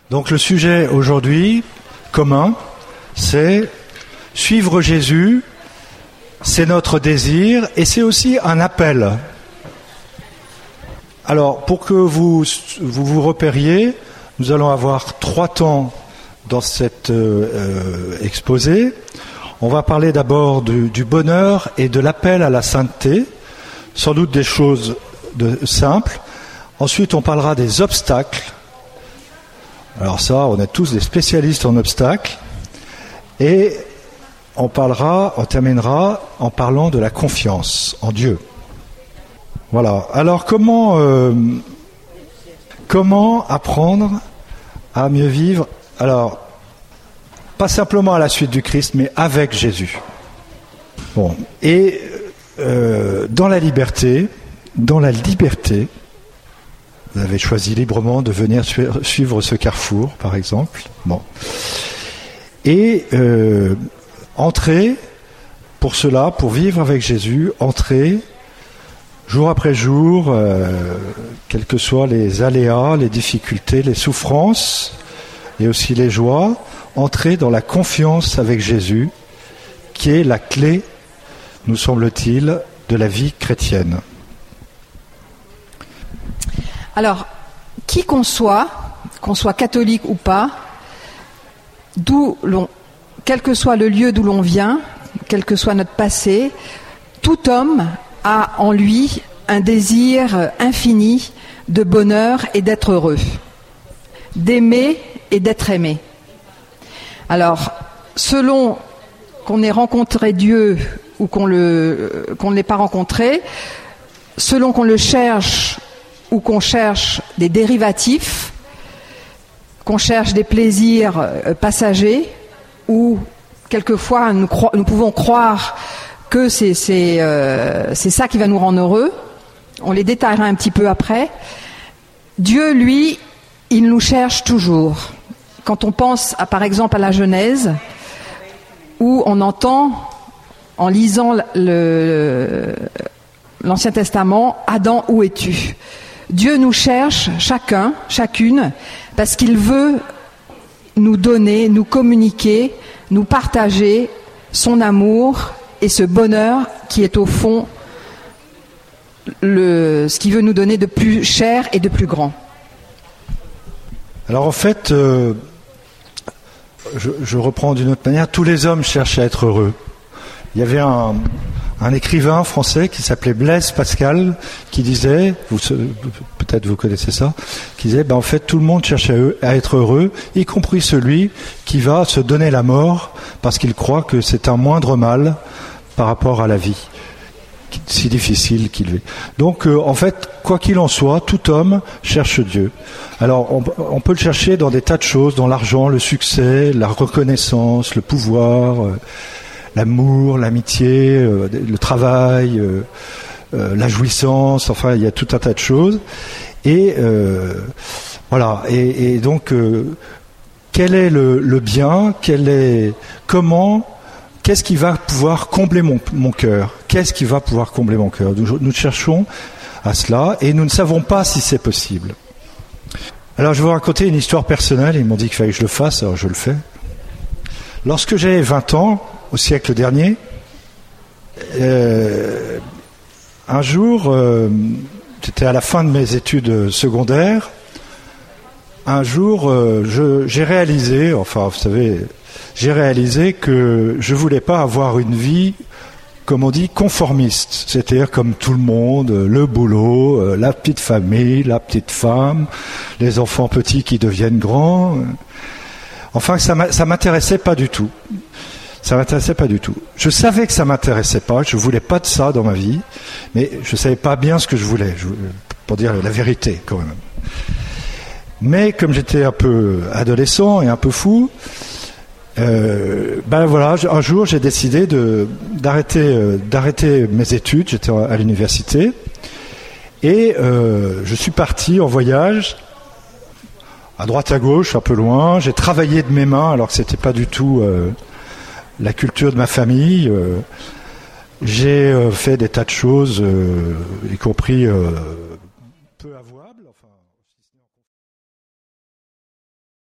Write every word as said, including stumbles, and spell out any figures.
Donc le sujet aujourd'hui, commun, c'est suivre Jésus, c'est notre désir et c'est aussi un appel. Alors pour que vous vous, vous repériez, nous allons avoir trois temps dans cet euh, exposé. On va parler d'abord du, du bonheur et de l'appel à la sainteté, sans doute des choses de, simples. Ensuite, on parlera des obstacles. Alors ça, on est tous des spécialistes en obstacles. Et on parlera, on terminera en parlant de la confiance en Dieu. Voilà. Alors comment, euh, comment apprendre à mieux vivre ? Alors, pas simplement à la suite du Christ, mais avec Jésus. Bon. Et euh, dans la liberté, dans la liberté, vous avez choisi librement de venir suivre ce carrefour, par exemple. Bon. Et euh, entrer, pour cela, pour vivre avec Jésus, entrer jour après jour, euh, quels que soient les aléas, les difficultés, les souffrances, et aussi les joies, entrer dans la confiance avec Jésus, qui est la clé, nous semble-t-il, de la vie chrétienne. Alors, qui qu'on soit, qu'on soit catholique ou pas, d'où l'on, quel que soit le lieu d'où l'on vient, quel que soit notre passé, tout homme a en lui un désir infini de bonheur et d'être heureux, d'aimer et d'être aimé. Alors, selon qu'on ait rencontré Dieu ou qu'on le, qu'on ne l'ait pas rencontré, selon qu'on le cherche ou qu'on cherche des dérivatifs, qu'on cherche des plaisirs passagers, ou quelquefois nous, cro- nous pouvons croire que c'est, c'est, euh, c'est ça qui va nous rendre heureux, on les détaillera un petit peu après. Dieu, lui, il nous cherche toujours. Quand on pense à, par exemple à la Genèse, où on entend, en lisant le, l'Ancien Testament, « Adam, où es-tu » Dieu nous cherche, chacun, chacune, parce qu'il veut nous donner, nous communiquer, nous partager son amour et ce bonheur qui est au fond le, ce qu'il veut nous donner de plus cher et de plus grand. Alors en fait, euh, je, je reprends d'une autre manière, tous les hommes cherchent à être heureux. Il y avait un, un écrivain français qui s'appelait Blaise Pascal, qui disait, vous, peut-être vous connaissez ça, qui disait, ben en fait tout le monde cherche à, à être heureux, y compris celui qui va se donner la mort parce qu'il croit que c'est un moindre mal par rapport à la vie, si difficile qu'il est. Donc euh, en fait, quoi qu'il en soit, tout homme cherche Dieu. Alors on, on peut le chercher dans des tas de choses, dans l'argent, le succès, la reconnaissance, le pouvoir, euh, l'amour, l'amitié, euh, le travail, euh, euh, la jouissance, enfin il y a tout un tas de choses. Et euh, voilà. Et, et donc euh, quel est le, le bien, quel est, comment, qu'est-ce qui va pouvoir combler mon, mon cœur ? Qu'est-ce qui va pouvoir combler mon cœur ? Nous, nous cherchons à cela et nous ne savons pas si c'est possible. Alors je vais vous raconter une histoire personnelle. Ils m'ont dit qu'il fallait que je le fasse, alors je le fais. Lorsque j'avais vingt ans, au siècle dernier, euh, un jour, euh, c'était à la fin de mes études secondaires, un jour, euh, je, j'ai réalisé, enfin vous savez, j'ai réalisé que je voulais pas avoir une vie, comme on dit, conformiste, c'est-à-dire comme tout le monde, le boulot, la petite famille, la petite femme, les enfants petits qui deviennent grands. Enfin, ça ça m'intéressait pas du tout. Ça m'intéressait pas du tout. Je savais que ça m'intéressait pas, je voulais pas de ça dans ma vie, mais je savais pas bien ce que je voulais, je, pour dire la vérité quand même. Mais comme j'étais un peu adolescent et un peu fou, euh, ben voilà, un jour j'ai décidé de d'arrêter euh, d'arrêter mes études. J'étais à l'université et euh, je suis parti en voyage à droite à gauche, un peu loin. J'ai travaillé de mes mains alors que c'était pas du tout euh, la culture de ma famille. Euh, j'ai euh, fait des tas de choses, euh, y compris euh, peu à voir.